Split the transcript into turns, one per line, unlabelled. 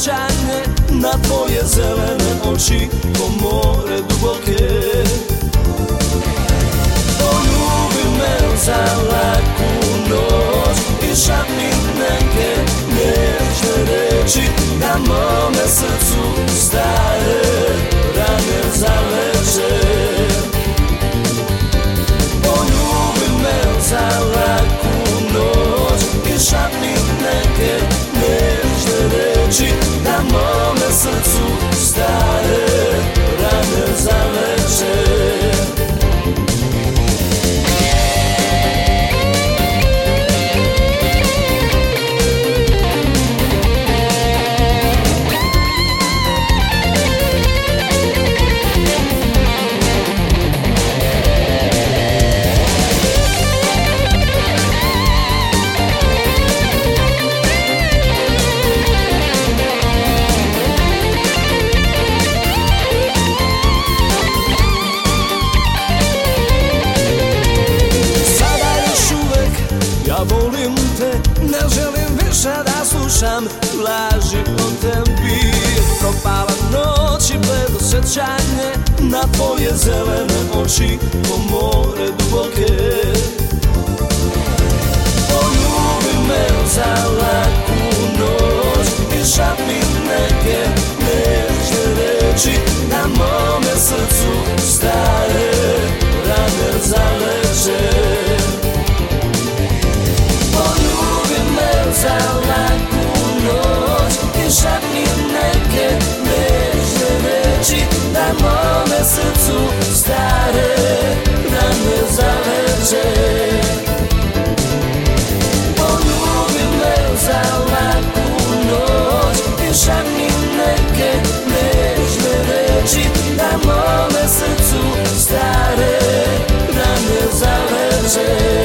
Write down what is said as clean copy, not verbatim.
sećanje na tvoje zelene oči ko more duboke. Poljubi me za laku noć i šapni neke nežne reči da mome srcu stare rane zaleče. Poljubi me za laku noć i šapni neke nežne reči da mome srcu stare rane zaleče. Volim te, ne želim više da slušam laži o tebi. Propala noć i bledo sećanje na tvoje zelene oči ko more duboke. Poljubi me za laku noć i šapni neke nežne reči da mome srcu stare rane zaleče. Za laku noć i šapni neke nežne reči da mome srcu stare rane zaleče. Poljubi me za laku noć i šapni neke nežne reči da mome srcu stare rane zaleče.